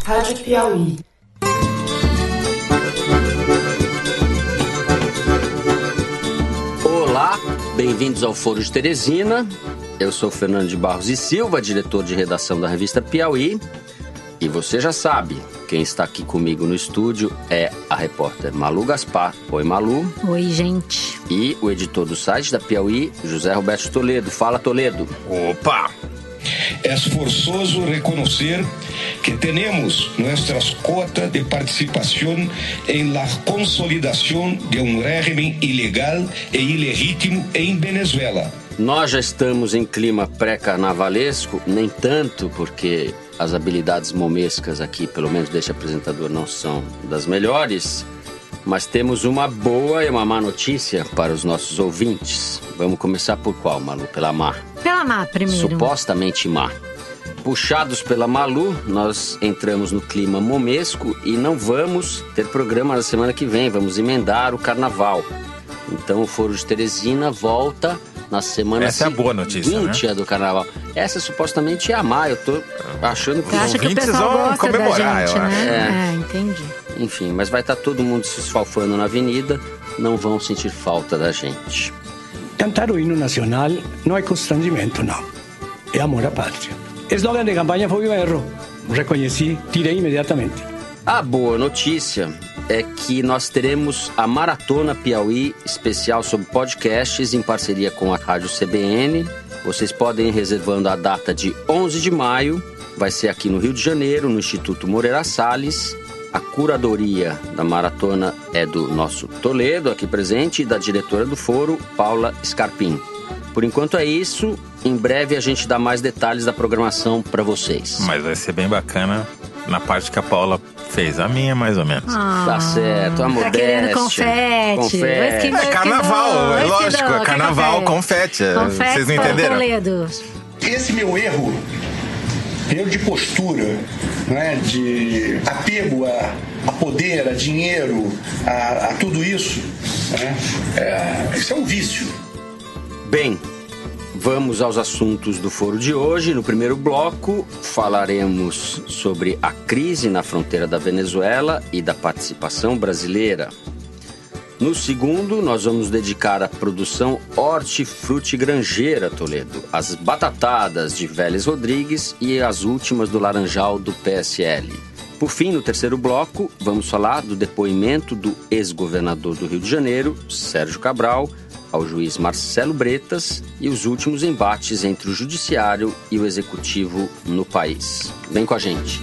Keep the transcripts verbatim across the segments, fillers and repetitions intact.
Rádio Piauí. Olá, bem-vindos ao Foro de Teresina. Eu sou Fernando de Barros e Silva, diretor de redação da revista Piauí. E você já sabe, quem está aqui comigo no estúdio é a repórter Malu Gaspar. Oi, Malu. Oi, gente. E o editor do site da Piauí, José Roberto Toledo. Fala, Toledo. Opa! É forçoso reconhecer que temos nossas cotas de participação em la consolidação de um regime ilegal e ilegítimo em Venezuela. Nós já estamos em clima pré-carnavalesco, nem tanto porque as habilidades momescas aqui, pelo menos deste apresentador, não são das melhores, mas temos uma boa e uma má notícia para os nossos ouvintes. Vamos começar por qual, Malu? Pela má? Pela má primeiro. Supostamente má. Puxados pela Malu, nós entramos no clima momesco e não vamos ter programa na semana que vem, vamos emendar o carnaval. Então o Foro de Teresina volta na semana Essa seguinte, é a boa notícia, né? do carnaval. Essa supostamente é a má, eu tô achando que... Você acha que o pessoal vão gosta comemorar, da gente, eu acho. né? É. É, entendi. Enfim, mas vai estar todo mundo se esfalfando na avenida, não vão sentir falta da gente. Cantar o hino nacional não é constrangimento, não. É amor à pátria. Slogan de campanha foi o erro. Reconheci, tirei imediatamente. A boa notícia é que nós teremos a Maratona Piauí especial sobre podcasts em parceria com a Rádio C B N. Vocês podem ir reservando a data de onze de maio. Vai ser aqui no Rio de Janeiro, no Instituto Moreira Salles. A curadoria da maratona é do nosso Toledo, aqui presente, e da diretora do Foro, Paula Scarpim. Por enquanto é isso. Em breve a gente dá mais detalhes da programação para vocês. Mas vai ser bem bacana na parte que a Paula fez. A minha, mais ou menos. Ah, Tá certo, a tá modéstia. querendo confete. Confete. Esquidou, É carnaval, esquidou, é lógico. esquidou, É quer carnaval, confete. confete. é, Confete Vocês não para o entenderam? Toledo. Esse meu erro, erro de postura, né, de apego a, a poder, a dinheiro, a, a tudo isso, né, é, isso é um vício. Bem, vamos aos assuntos do foro de hoje. No primeiro bloco, falaremos sobre a crise na fronteira da Venezuela e da participação brasileira. No segundo, nós vamos dedicar a produção hortifrutigranjeira, Toledo, as batatadas de Vélez Rodrigues e as últimas do Laranjal do P S L. Por fim, no terceiro bloco, vamos falar do depoimento do ex-governador do Rio de Janeiro, Sérgio Cabral, ao juiz Marcelo Bretas e os últimos embates entre o judiciário e o executivo no país. Vem com a gente.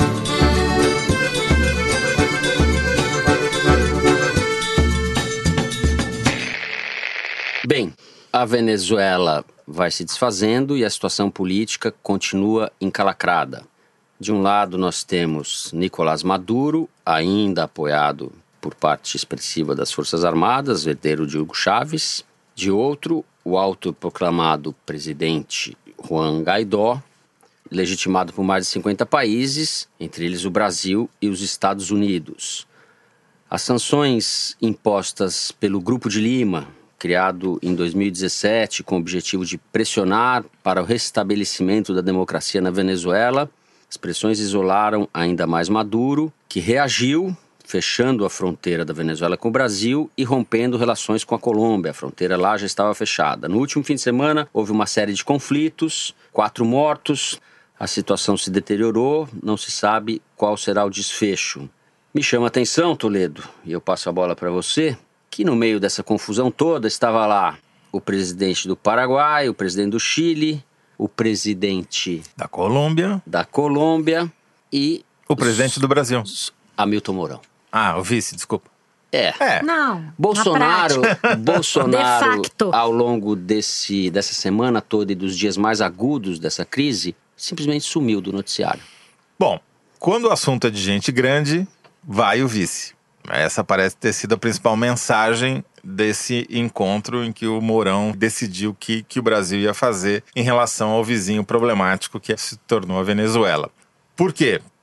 Bem, a Venezuela vai se desfazendo e a situação política continua encalacrada. De um lado nós temos Nicolás Maduro, ainda apoiado por parte expressiva das Forças Armadas, herdeiro de Hugo Chávez. De outro, o autoproclamado presidente Juan Guaidó, legitimado por mais de cinquenta países, entre eles o Brasil e os Estados Unidos. As sanções impostas pelo Grupo de Lima, criado em dois mil e dezessete com o objetivo de pressionar para o restabelecimento da democracia na Venezuela, as pressões isolaram ainda mais Maduro, que reagiu, fechando a fronteira da Venezuela com o Brasil e rompendo relações com a Colômbia. A fronteira lá já estava fechada. No último fim de semana, houve uma série de conflitos, quatro mortos, a situação se deteriorou, não se sabe qual será o desfecho. Me chama a atenção, Toledo, e eu passo a bola para você, que no meio dessa confusão toda estava lá o presidente do Paraguai, o presidente do Chile, o presidente Da Colômbia. da Colômbia e O presidente do Brasil. Hamilton Mourão. Ah, o vice, desculpa. É. É. Não, Bolsonaro, na prática. Bolsonaro De facto. ao longo desse, dessa semana toda e dos dias mais agudos dessa crise, simplesmente sumiu do noticiário. Bom, quando o assunto é de gente grande, vai o vice. Essa parece ter sido a principal mensagem desse encontro em que o Mourão decidiu que, que o Brasil ia fazer em relação ao vizinho problemático que se tornou a Venezuela. Por quê?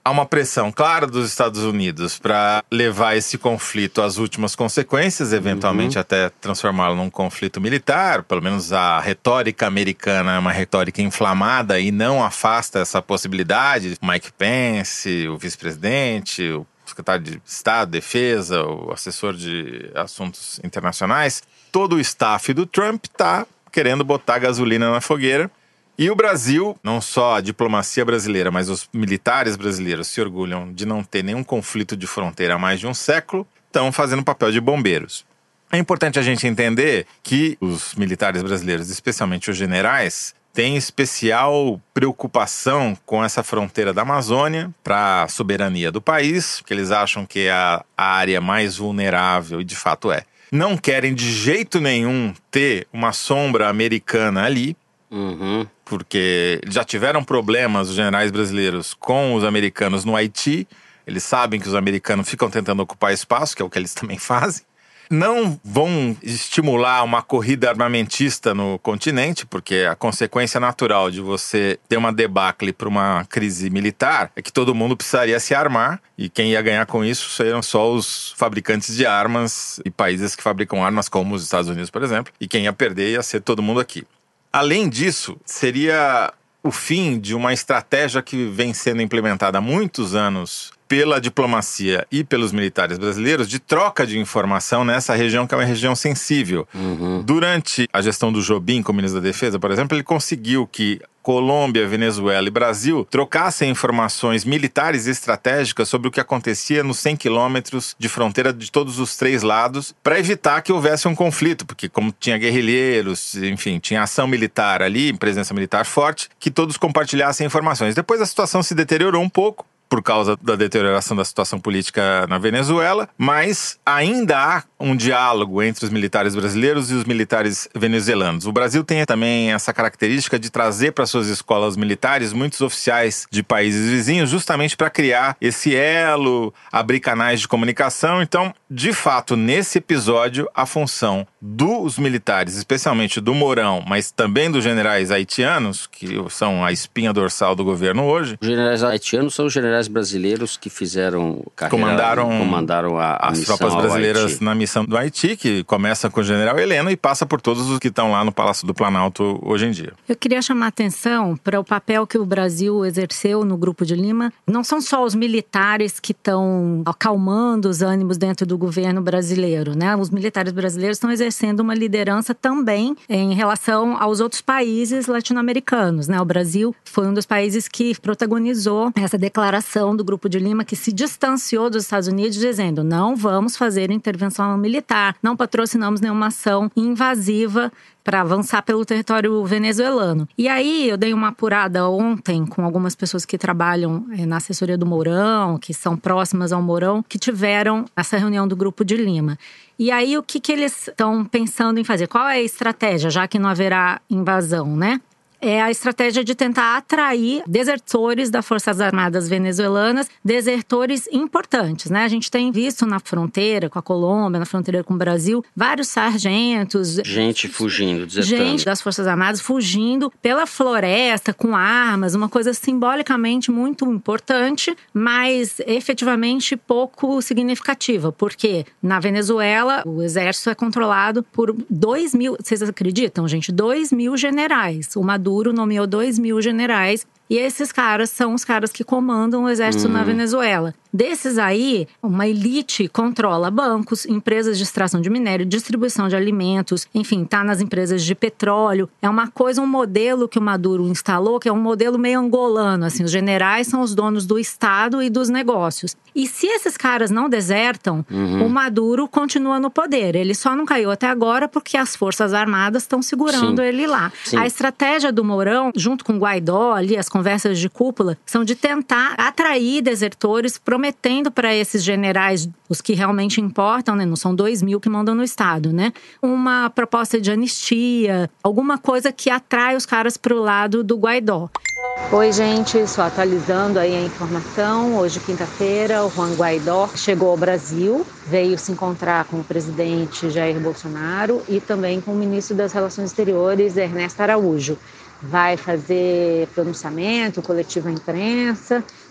há uma pressão clara dos Estados Unidos para levar esse conflito às últimas consequências, eventualmente uhum. até transformá-lo num conflito militar. Pelo menos a retórica americana é uma retórica inflamada e não afasta essa possibilidade. Mike Pence, o vice-presidente, o secretário de Estado, Defesa, o assessor de assuntos internacionais, todo o staff do Trump está querendo botar gasolina na fogueira. E o Brasil, não só a diplomacia brasileira, mas os militares brasileiros se orgulham de não ter nenhum conflito de fronteira há mais de um século, estão fazendo papel de bombeiros. É importante a gente entender que os militares brasileiros, especialmente os generais, têm especial preocupação com essa fronteira da Amazônia para a soberania do país, que eles acham que é a área mais vulnerável, e de fato é. Não querem de jeito nenhum ter uma sombra americana ali, Uhum. porque já tiveram problemas os generais brasileiros com os americanos no Haiti. Eles sabem que os americanos ficam tentando ocupar espaço, que é o que eles também fazem. Não vão estimular uma corrida armamentista no continente, porque a consequência natural de você ter uma debacle para uma crise militar é que todo mundo precisaria se armar, e quem ia ganhar com isso seriam só os fabricantes de armas e países que fabricam armas, como os Estados Unidos, por exemplo, e quem ia perder ia ser todo mundo aqui. Além disso, seria o fim de uma estratégia que vem sendo implementada há muitos anos pela diplomacia e pelos militares brasileiros de troca de informação nessa região, que é uma região sensível. Uhum. Durante a gestão do Jobim como ministro da Defesa, por exemplo, ele conseguiu que Colômbia, Venezuela e Brasil trocassem informações militares e estratégicas sobre o que acontecia nos cem quilômetros de fronteira de todos os três lados, para evitar que houvesse um conflito, porque como tinha guerrilheiros, enfim, tinha ação militar ali, presença militar forte, que todos compartilhassem informações. Depois a situação se deteriorou um pouco, por causa da deterioração da situação política na Venezuela, mas ainda há um diálogo entre os militares brasileiros e os militares venezuelanos. O Brasil tem também essa característica de trazer para suas escolas militares muitos oficiais de países vizinhos, justamente para criar esse elo, abrir canais de comunicação. Então, de fato, nesse episódio, a função dos militares, especialmente do Mourão, mas também dos generais haitianos, que são a espinha dorsal do governo hoje. Os generais haitianos são os generais brasileiros que fizeram carreira, comandaram, comandaram a, a as missão tropas brasileiras Haiti. Na missão do Haiti, que começa com o general Heleno e passa por todos os que estão lá no Palácio do Planalto hoje em dia. Eu queria chamar a atenção para o papel que o Brasil exerceu no Grupo de Lima. Não são só os militares que estão acalmando os ânimos dentro do governo brasileiro, né? Os militares brasileiros estão exercendo uma liderança também em relação aos outros países latino-americanos, né? O Brasil foi um dos países que protagonizou essa declaração do Grupo de Lima, que se distanciou dos Estados Unidos, dizendo: não vamos fazer intervenção militar, não patrocinamos nenhuma ação invasiva para avançar pelo território venezuelano. E aí eu dei uma apurada ontem com algumas pessoas que trabalham na assessoria do Mourão, que são próximas ao Mourão, que tiveram essa reunião do Grupo de Lima. E aí o que, que eles estão pensando em fazer? Qual é a estratégia, já que não haverá invasão, né? É a estratégia de tentar atrair desertores das Forças Armadas venezuelanas, desertores importantes, né? A gente tem visto na fronteira com a Colômbia, na fronteira com o Brasil, vários sargentos. Gente fugindo, desertando. Gente das Forças Armadas fugindo pela floresta, com armas, uma coisa simbolicamente muito importante, mas efetivamente pouco significativa, porque na Venezuela o exército é controlado por dois mil, vocês acreditam, gente? Dois mil generais. O Maduro nomeou dois mil generais, e esses caras são os caras que comandam o exército uhum. na Venezuela. Desses aí, uma elite controla bancos, empresas de extração de minério, distribuição de alimentos, enfim, tá nas empresas de petróleo. É uma coisa, um modelo que o Maduro instalou, que é um modelo meio angolano, assim, os generais são os donos do Estado e dos negócios. E se esses caras não desertam, uhum. o Maduro continua no poder. Ele só não caiu até agora porque as Forças Armadas estão segurando Sim. ele lá. Sim. A estratégia do Mourão, junto com o Guaidó, ali, as conversas de cúpula, são de tentar atrair desertores, prometendo para esses generais, os que realmente importam, né? Não são dois mil que mandam no Estado, né? Uma proposta de anistia, alguma coisa que atrai os caras para o lado do Guaidó. Oi, gente, só atualizando aí a informação. Hoje, quinta-feira, o Juan Guaidó chegou ao Brasil, veio se encontrar com o presidente Jair Bolsonaro e também com o ministro das Relações Exteriores, Ernesto Araújo. Vai fazer pronunciamento, coletivo à imprensa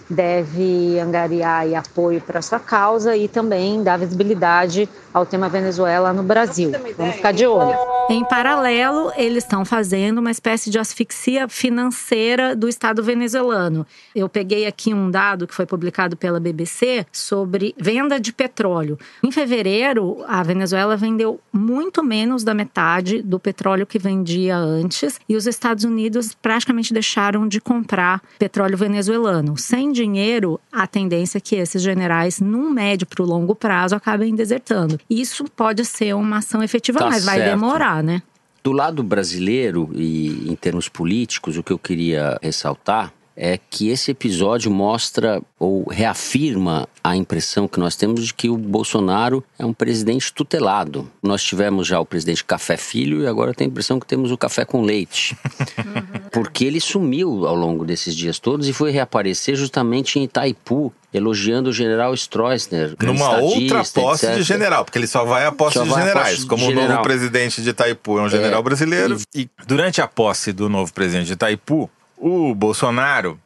deve angariar aí apoio para sua causa e também dar visibilidade ao tema Venezuela no Brasil. Vamos ficar de olho. Em paralelo, eles estão fazendo uma espécie de asfixia financeira do Estado venezuelano. Eu peguei aqui um dado que foi publicado pela B B C sobre venda de petróleo. Em fevereiro, a Venezuela vendeu muito menos da metade do petróleo que vendia antes e os Estados Unidos praticamente deixaram de comprar petróleo venezuelano. Sem dinheiro, a tendência é que esses generais, num médio para o longo prazo, acabem desertando. Isso pode ser uma ação efetiva, Tá mas vai certo. demorar, né? Do lado brasileiro e em termos políticos, o que eu queria ressaltar é que esse episódio mostra ou reafirma a impressão que nós temos de que o Bolsonaro é um presidente tutelado. Nós tivemos já o presidente Café Filho e agora eu tenho a impressão que temos o Café com Leite. Porque ele sumiu ao longo desses dias todos e foi reaparecer justamente em Itaipu, elogiando o general Stroessner. Numa outra posse etcétera. de general, porque ele só vai à posse Só de vai à generais. posse de Como general. o novo presidente de Itaipu é um general É, brasileiro. E... e durante a posse do novo presidente de Itaipu, o Bolsonaro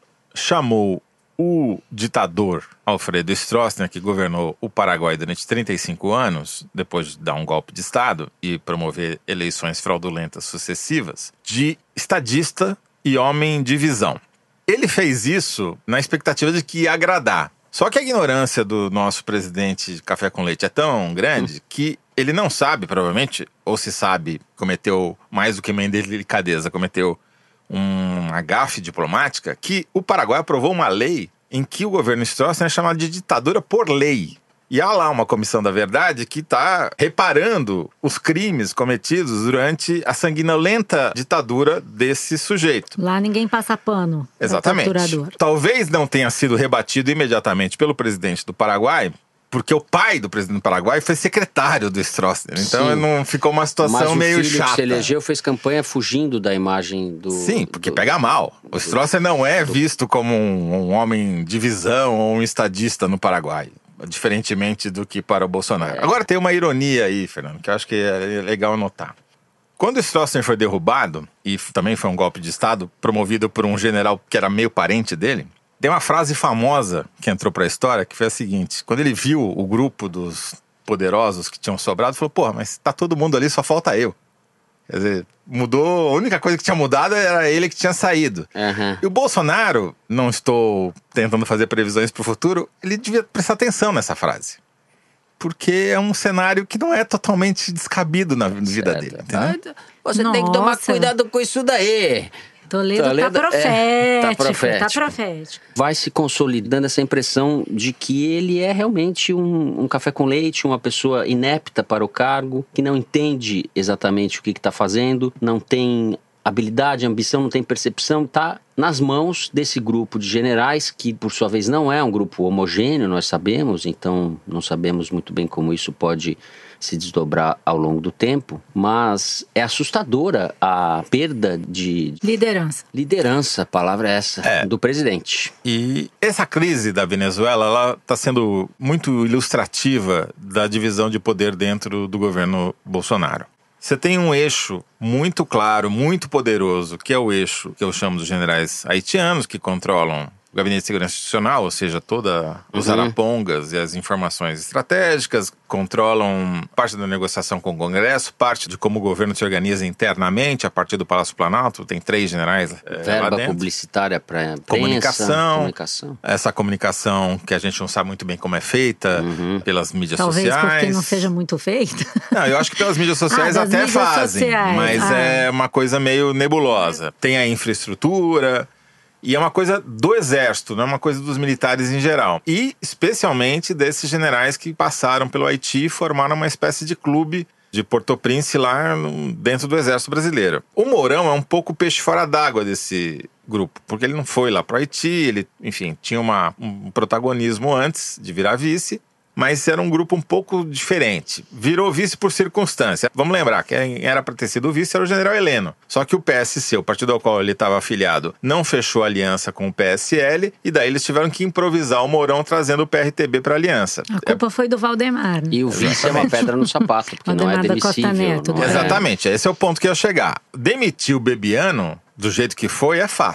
chamou o ditador Alfredo Stroessner, que governou o Paraguai durante trinta e cinco anos, depois de dar um golpe de Estado e promover eleições fraudulentas sucessivas, de estadista e homem de visão. Ele fez isso na expectativa de que ia agradar. Só que a ignorância do nosso presidente de Café com Leite é tão grande hum. que ele não sabe, provavelmente, ou se sabe, cometeu mais do que uma indelicadeza, cometeu uma gafe diplomática, que o Paraguai aprovou uma lei em que o governo Stroessner é chamado de ditadura por lei. E há lá uma comissão da verdade que está reparando os crimes cometidos durante a sanguinolenta ditadura desse sujeito. Lá ninguém passa pano. Exatamente. Talvez não tenha sido rebatido imediatamente pelo presidente do Paraguai, porque o pai do presidente do Paraguai foi secretário do Stroessner. Então Sim. não ficou uma situação meio Mas o filho chata. que se elegeu fez campanha fugindo da imagem do... Sim, porque do, pega mal. O Stroessner não é do, visto como um, um homem de visão ou um estadista no Paraguai. Diferentemente do que para o Bolsonaro. É. Agora tem uma ironia aí, Fernando, que eu acho que é legal notar. Quando o Stroessner foi derrubado, e também foi um golpe de Estado, promovido por um general que era meio parente dele, tem uma frase famosa que entrou para a história, que foi a seguinte: quando ele viu o grupo dos poderosos que tinham sobrado, falou, porra, mas tá todo mundo ali, só falta eu. Quer dizer, mudou, a única coisa que tinha mudado era ele que tinha saído. Uhum. E o Bolsonaro, não estou tentando fazer previsões para o futuro, ele devia prestar atenção nessa frase. Porque é um cenário que não é totalmente descabido na vida certo. dele. Entendeu? Você Nossa. tem que tomar cuidado com isso daí. Toledo, Toledo tá profético, é, tá profético, profético. tá profético. Vai se consolidando essa impressão de que ele é realmente um, um café com leite, uma pessoa inepta para o cargo, que não entende exatamente o que está fazendo, não tem habilidade, ambição, não tem percepção, está nas mãos desse grupo de generais, que por sua vez não é um grupo homogêneo, nós sabemos, então não sabemos muito bem como isso pode se desdobrar ao longo do tempo, mas é assustadora a perda de... Liderança. Liderança, a palavra é essa, É. do presidente. E essa crise da Venezuela, ela está sendo muito ilustrativa da divisão de poder dentro do governo Bolsonaro. Você tem um eixo muito claro, muito poderoso, que é o eixo que eu chamo dos generais haitianos, que controlam o Gabinete de Segurança Institucional, ou seja, toda os Uhum. arapongas e as informações estratégicas, controlam parte da negociação com o Congresso, parte de como o governo se organiza internamente a partir do Palácio Planalto. Tem três generais é, lá Verba dentro. publicitária para Comunicação. comunicação. Essa comunicação que a gente não sabe muito bem como é feita Uhum. pelas mídias Talvez sociais. porque não seja muito feita. Não, eu acho que pelas mídias sociais Ah, das até mídias fazem, sociais. mas Ah. é uma coisa meio nebulosa. Tem a infraestrutura e é uma coisa do exército, não é uma coisa dos militares em geral. E especialmente desses generais que passaram pelo Haiti e formaram uma espécie de clube de Port-au-Prince lá no, dentro do exército brasileiro. O Mourão é um pouco peixe fora d'água desse grupo, porque ele não foi lá para o Haiti, ele, enfim, tinha uma, um protagonismo antes de virar vice, mas era um grupo um pouco diferente. Virou vice por circunstância. Vamos lembrar, quem era para ter sido vice era o general Heleno. Só que o P S C, o partido ao qual ele estava afiliado, não fechou aliança com o P S L, e daí eles tiveram que improvisar o Mourão trazendo o P R T B para aliança. A culpa é... foi do Valdemar. Né? E o vice é uma pedra no sapato, porque não é Valdemar da Costa demissível. Neto, não é... Exatamente, esse é o ponto que eu ia chegar. Demitir o Bebiano, do jeito que foi, é fácil.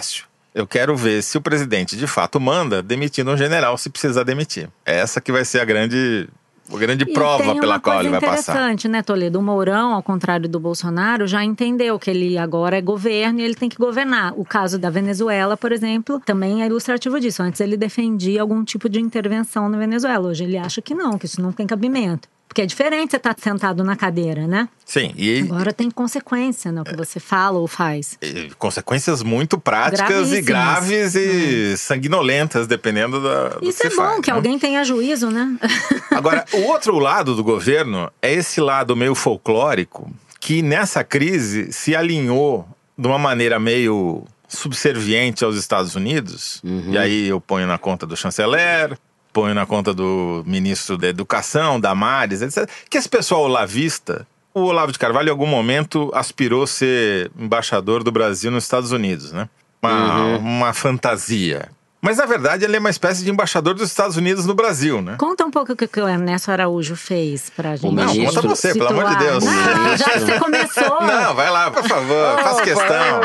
Eu quero ver se o presidente de fato manda, demitindo um general se precisar demitir. Essa que vai ser a grande... A grande E prova pela qual ele vai passar. Interessante, né, Toledo? O Mourão, ao contrário do Bolsonaro, já entendeu que ele agora é governo e ele tem que governar. O caso da Venezuela, por exemplo, também é ilustrativo disso. Antes ele defendia algum tipo de intervenção na Venezuela. Hoje ele acha que não, que isso não tem cabimento. Porque é diferente você estar sentado na cadeira, né? Sim. E agora tem consequência no que você fala ou faz. E consequências muito práticas e graves e hum. sanguinolentas, dependendo da, do Isso que é se bom, faz, que né? alguém tenha juízo, né? Agora, o outro lado do governo é esse lado meio folclórico, que nessa crise se alinhou de uma maneira meio subserviente aos Estados Unidos. Uhum. E aí eu ponho na conta do chanceler... Põe na conta do ministro da Educação, Damares, etcétera. Que esse pessoal olavista, o Olavo de Carvalho em algum momento aspirou ser embaixador do Brasil nos Estados Unidos, né? Uma, uhum. uma fantasia. Mas, na verdade, ele é uma espécie de embaixador dos Estados Unidos no Brasil, né? Conta um pouco o que o Ernesto Araújo fez pra gente. Não, conta você, situar. Pelo amor de Deus. Não, já que você começou. Não, vai lá, por favor, oh, faz questão.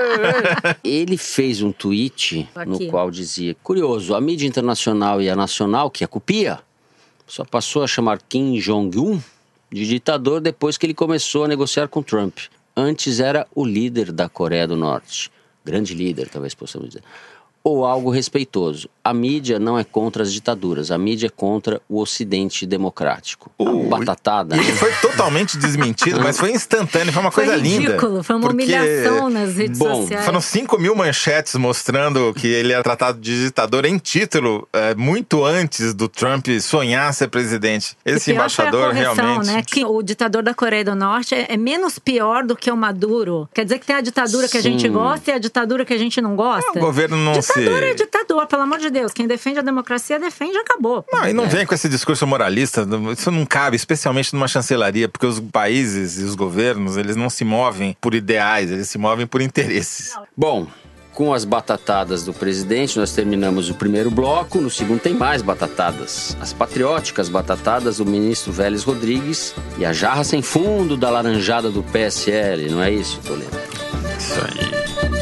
Ele fez um tweet Aqui. no qual dizia: curioso, a mídia internacional e a nacional, que a copia, só passou a chamar Kim Jong-un de ditador depois que ele começou a negociar com Trump. Antes era o líder da Coreia do Norte. Grande líder, talvez possamos dizer. Ou algo respeitoso. A mídia não é contra as ditaduras, a mídia é contra o Ocidente democrático. Uh, Batatada. Ele né? foi totalmente desmentido, mas foi instantâneo, foi uma foi coisa ridículo, linda. Foi ridículo, foi uma porque, humilhação nas redes bom, sociais. Foram cinco mil manchetes mostrando que ele era tratado de ditador em título, é, muito antes do Trump sonhar ser presidente. Esse embaixador foi a correção, realmente... Né? Que o ditador da Coreia do Norte é, é menos pior do que o Maduro. Quer dizer que tem a ditadura Sim. que a gente gosta e a ditadura que a gente não gosta? O governo não ditador Ditador é ditador, pelo amor de Deus. Quem defende a democracia, defende e acabou. Não, e não é. vem com esse discurso moralista. Isso não cabe, especialmente numa chancelaria, porque os países e os governos, eles não se movem por ideais, eles se movem por interesses. Bom, com as batatadas do presidente, nós terminamos o primeiro bloco. No segundo tem mais batatadas. As patrióticas batatadas do ministro Vélez Rodrigues e a jarra sem fundo da laranjada do P S L. Não é isso, Toledo? Isso aí.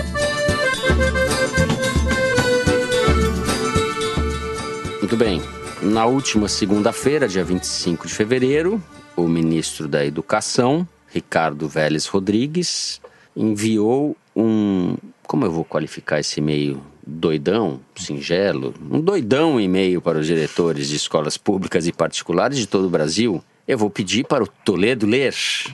Muito bem. Na última segunda-feira, dia vinte e cinco de fevereiro, o ministro da Educação, Ricardo Vélez Rodrigues, enviou um... Como eu vou qualificar esse e-mail? Doidão, singelo? Um doidão e-mail para os diretores de escolas públicas e particulares de todo o Brasil. Eu vou pedir para o Toledo ler.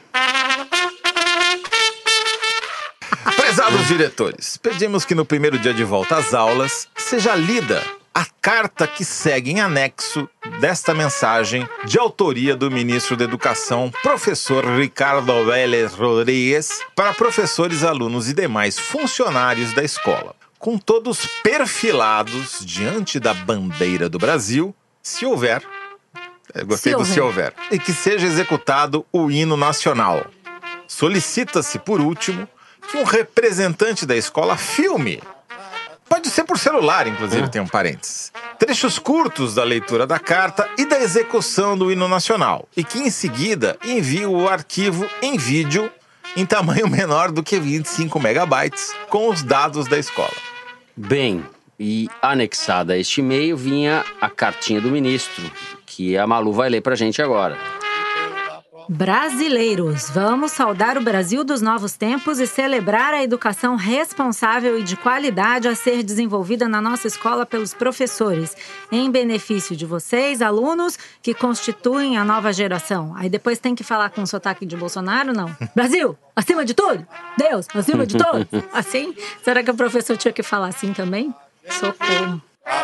Prezados diretores, pedimos que no primeiro dia de volta às aulas seja lida a carta que segue em anexo desta mensagem de autoria do ministro da Educação, professor Ricardo Vélez Rodrigues, para professores, alunos e demais funcionários da escola, com todos perfilados diante da bandeira do Brasil, se houver, eu gostei se do houver. se houver, e que seja executado o hino nacional. Solicita-se, por último, que um representante da escola filme, pode ser por celular, inclusive, tem um parênteses, trechos curtos da leitura da carta e da execução do hino nacional, e que em seguida envie o arquivo em vídeo em tamanho menor do que vinte e cinco megabytes com os dados da escola. Bem, e anexada a este e-mail vinha a cartinha do ministro, que a Malu vai ler pra gente agora. Brasileiros, vamos saudar o Brasil dos novos tempos e celebrar a educação responsável e de qualidade a ser desenvolvida na nossa escola pelos professores, em benefício de vocês, alunos, que constituem a nova geração. Aí depois tem que falar com sotaque de Bolsonaro, não? Brasil, acima de tudo! Deus, acima de todos! Assim? Será que o professor tinha que falar assim também? Socorro!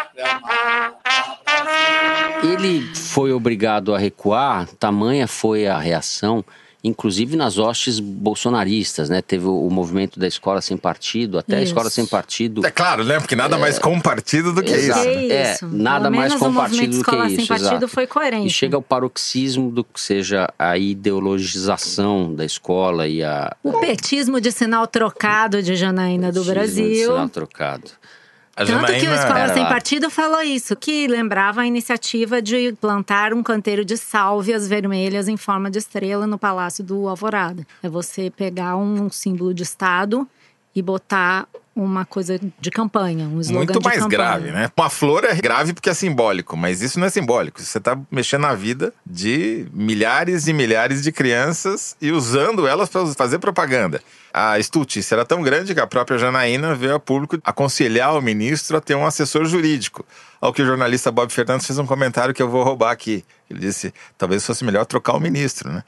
Ele foi obrigado a recuar, tamanha foi a reação, inclusive nas hostes bolsonaristas, né? Teve o, o movimento da escola sem partido, até isso. A escola sem partido. É claro, né? Porque nada é... mais com partido do que exato. isso. É, isso. nada Pelo mais com partido do que escola isso. Sem partido exato. Foi coerente. E chega ao paroxismo do que seja a ideologização da escola e a... O petismo de sinal trocado de Janaína do Brasil. De sinal trocado. A Tanto Janaína... que o Escola Sem lá. Partido falou isso, que lembrava a iniciativa de plantar um canteiro de sálvias vermelhas em forma de estrela no Palácio do Alvorada. É você pegar um símbolo de Estado e botar uma coisa de campanha, um slogan Muito de mais campanha. grave, né? Uma flor é grave porque é simbólico, mas isso não é simbólico. Você está mexendo na vida de milhares e milhares de crianças e usando elas para fazer propaganda. A estultice era tão grande que a própria Janaína veio a público aconselhar o ministro a ter um assessor jurídico. Ao que o jornalista Bob Fernandes fez um comentário que eu vou roubar aqui. Ele disse, talvez fosse melhor trocar o ministro, né?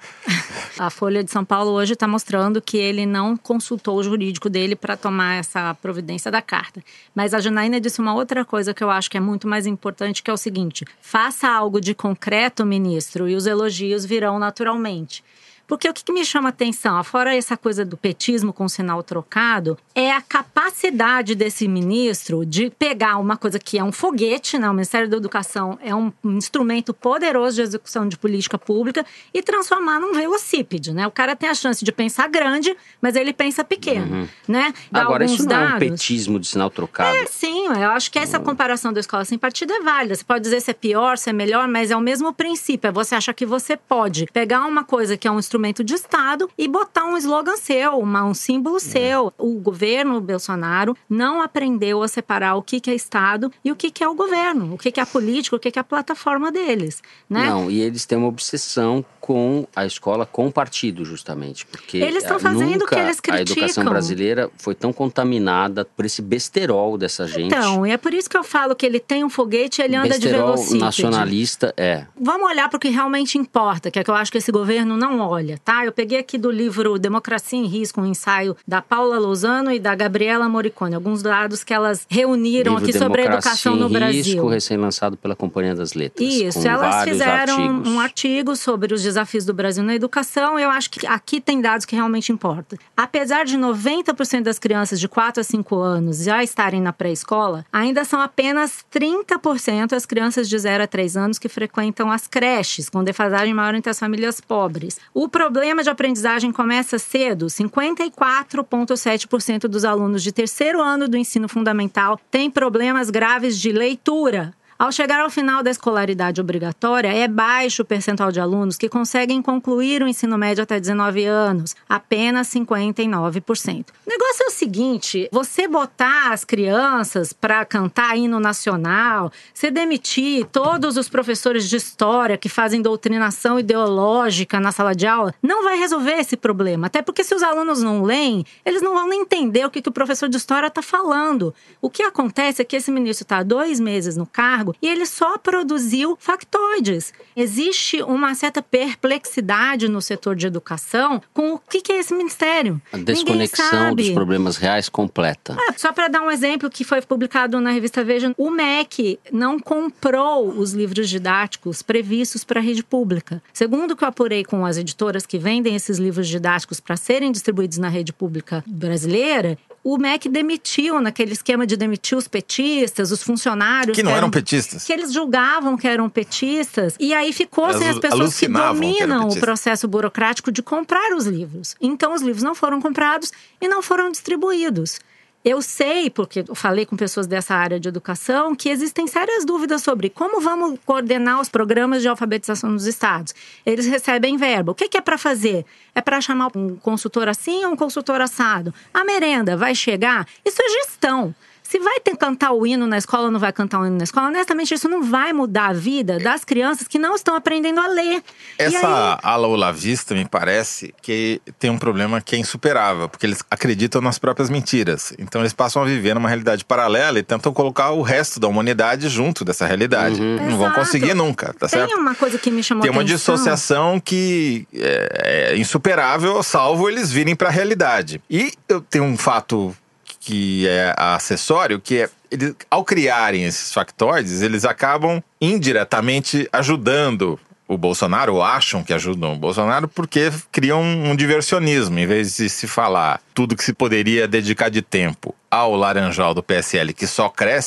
A Folha de São Paulo hoje está mostrando que ele não consultou o jurídico dele para tomar essa providência da carta. Mas a Janaína disse uma outra coisa que eu acho que é muito mais importante, que é o seguinte: faça algo de concreto, ministro, e os elogios virão naturalmente. Porque o que me chama atenção, fora essa coisa do petismo com sinal trocado, é a capacidade desse ministro de pegar uma coisa que é um foguete, né? O Ministério da Educação é um instrumento poderoso de execução de política pública e transformar num velocípede, né? O cara tem a chance de pensar grande, mas ele pensa pequeno, uhum. né? Dá Agora, isso não dados. é um petismo de sinal trocado? É, sim. Eu acho que essa comparação da escola sem partido é válida. Você pode dizer se é pior, se é melhor, mas é o mesmo princípio. É você achar que você pode pegar uma coisa que é um instrumento de Estado e botar um slogan seu, uma, um símbolo é. seu. O governo Bolsonaro não aprendeu a separar o que, que é Estado e o que, que é o governo, o que, que é a política, o que, que é a plataforma deles, né? Não, e eles têm uma obsessão com a escola, com o partido, justamente. Porque eles estão fazendo nunca o que eles criticam. A educação brasileira foi tão contaminada por esse besterol dessa gente. Então, e é por isso que eu falo que ele tem um foguete e ele anda besterol de velocípede. Nacionalista, é. Vamos olhar para o que realmente importa, que é que eu acho que esse governo não olha, tá? Eu peguei aqui do livro Democracia em Risco, um ensaio da Paula Lozano e da Gabriela Moricone, alguns dados que elas reuniram livro aqui sobre a educação no Brasil. Brasil. Recém-lançado pela Companhia das Letras. Isso, elas fizeram artigos. um artigo sobre os desafios do Brasil na educação. Eu acho que aqui tem dados que realmente importam. Apesar de noventa por cento das crianças de quatro a cinco anos já estarem na pré-escola, ainda são apenas trinta por cento as crianças de zero a três anos que frequentam as creches, com defasagem maior entre as famílias pobres. O problema de aprendizagem começa cedo. cinquenta e quatro vírgula sete por cento dos alunos de terceiro ano do ensino fundamental têm problemas graves de leitura. Ao chegar ao final da escolaridade obrigatória, é baixo o percentual de alunos que conseguem concluir o ensino médio até dezenove anos, apenas cinquenta e nove por cento. O negócio é o seguinte, você botar as crianças para cantar hino nacional, você demitir todos os professores de história que fazem doutrinação ideológica na sala de aula, não vai resolver esse problema. Até porque se os alunos não leem, eles não vão nem entender o que, que o professor de história está falando. O que acontece é que esse ministro está há dois meses no cargo e ele só produziu factoides. Existe uma certa perplexidade no setor de educação com o que é esse ministério. A desconexão dos problemas reais completa. Ah, só para dar um exemplo que foi publicado na revista Veja, o M E C não comprou os livros didáticos previstos para a rede pública. Segundo o que eu apurei com as editoras que vendem esses livros didáticos para serem distribuídos na rede pública brasileira, o M E C demitiu, naquele esquema de demitir os petistas, os funcionários... Que não que eram, eram petistas. Que eles julgavam que eram petistas. E aí ficou sem as pessoas que dominam que o processo burocrático de comprar os livros. Então, os livros não foram comprados e não foram distribuídos. Eu sei, porque eu falei com pessoas dessa área de educação, que existem sérias dúvidas sobre como vamos coordenar os programas de alfabetização nos estados. Eles recebem verba. O que, que é para fazer? É para chamar um consultor assim ou um consultor assado? A merenda vai chegar? Isso é gestão. Se vai ter que cantar o hino na escola ou não vai cantar o hino na escola, honestamente, isso não vai mudar a vida das crianças que não estão aprendendo a ler. Essa aí... ala olavista, me parece, que tem um problema que é insuperável, porque eles acreditam nas próprias mentiras. Então, eles passam a viver numa realidade paralela e tentam colocar o resto da humanidade junto dessa realidade. Uhum. Não vão conseguir nunca, tá certo? Tem uma coisa que me chamou Tem atenção. Tem uma dissociação que é, é insuperável, salvo eles virem para a realidade. E eu tenho um fato... que é acessório, que é, eles, ao criarem esses factoides, eles acabam indiretamente ajudando o Bolsonaro, ou acham que ajudam o Bolsonaro, porque criam um diversionismo. Em vez de se falar tudo que se poderia dedicar de tempo ao laranjal do P S L, que só cresce,